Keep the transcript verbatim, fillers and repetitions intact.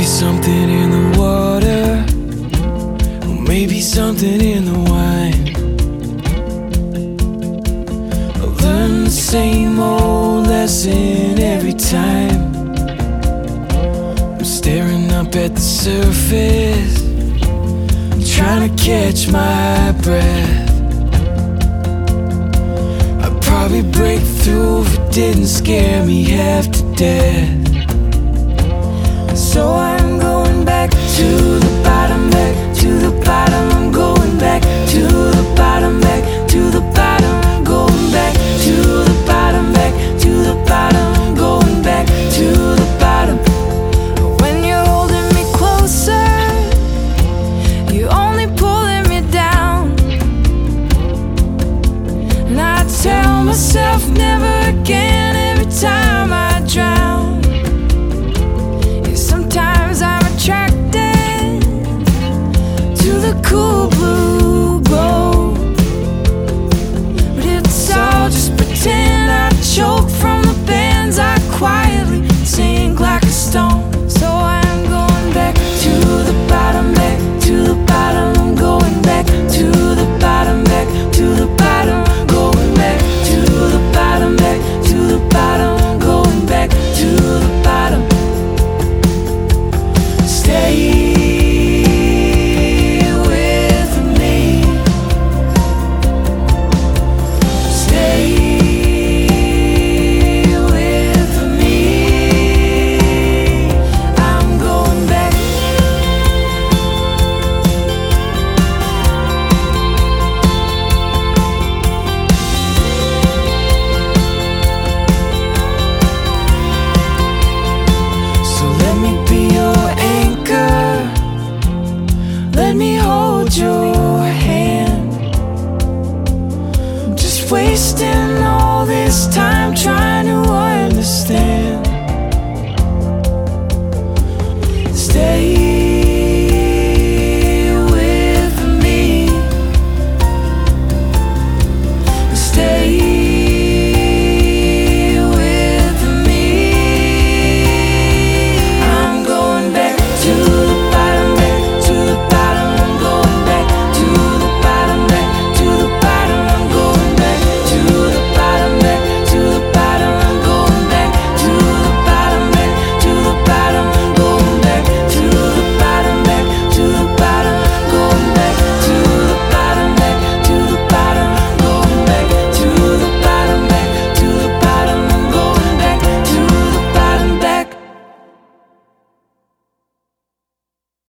be something in the water, or maybe something in the wine. I learn the same old lesson every time. I'm staring up at the surface, trying to catch my breath. I'd probably break through if it didn't scare me half to death. So I'm going back to the bottom, back to the bottom. I'm going back to the bottom, back to the bottom. I'm going back to the bottom, back to the bottom. I'm going back to the bottom. When you're holding me closer, you're only pulling me down. And I tell myself never again every time I drown. Sometimes I'm attracted to the cool blue glow, but it's all just pretend. I choke from the bands, I quietly sink like a stone. So I'm going back to the bottom, back to the bottom. I'm going back to the bottom, back to the bottom. Going back to the bottom, back to the bottom. I'm going back to the bottom. Stay with me. Stay with me. I'm going back. So let me be your anchor, let me hold your hand. I'm just wasting all this time trying to understand. Stay